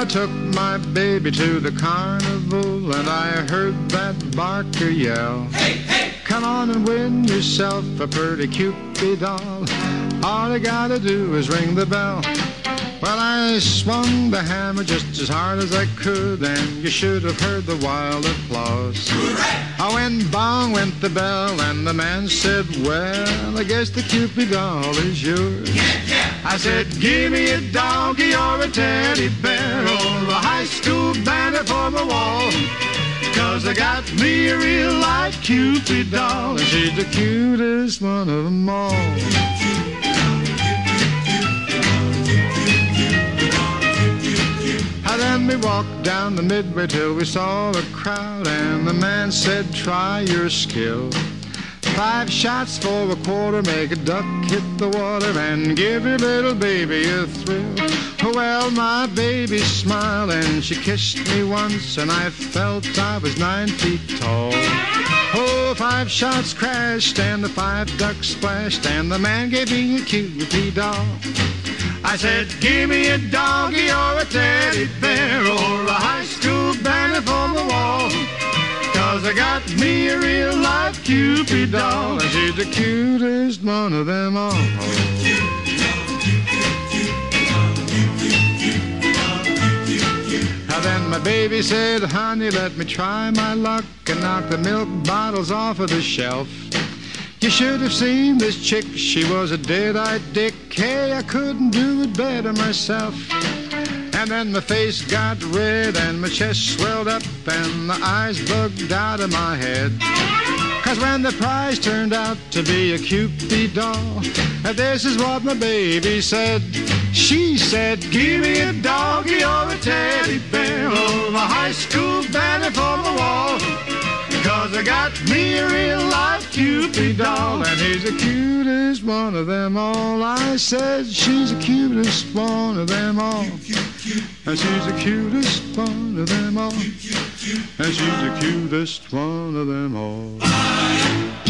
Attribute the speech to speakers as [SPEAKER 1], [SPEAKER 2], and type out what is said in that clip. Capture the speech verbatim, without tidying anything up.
[SPEAKER 1] took my baby to the carnival, and I heard that barker yell, hey, hey! Come on and win yourself a pretty Cupid doll. All you gotta do is ring the bell. Well, I swung the hammer just as hard as I could, and you should have heard the wild applause. Oh, when bong went the bell, and the man said, well, I guess the Cupid doll is yours. Yeah, yeah. I said, give me a donkey or a teddy bear or a high school banner for my wall, 'cause I got me a real life Cupid doll, and she's the cutest one of them all. Then we walked down the midway till we saw a crowd, and the man said, try your skill. Five shots for a quarter, make a duck hit the water, and give your little baby a thrill. Well, my baby smiled, and she kissed me once, and I felt I was nine feet tall. Oh, five shots crashed, and the five ducks splashed, and the man gave me a Cupid doll. I said, give me a doggy or a teddy bear or a high school banner for the wall, 'cause I got me a real life Cupid doll, and she's the cutest one of them all. Now then my baby said, honey, let me try my luck, and knock the milk bottles off of the shelf. You should have seen this chick, she was a dead-eyed dick. Hey, I couldn't do it better myself. And then my face got red and my chest swelled up and the eyes bugged out of my head. 'Cause when the prize turned out to be a Cupid doll, this is what my baby said. She said, give me a doggy or a teddy bear or a high school banner for the wall, 'cause I got me a real life Cupid doll, and he's the cutest one of them all. I said she's the cutest one of them all, and she's the cutest one of them all, and she's the cutest one of them all.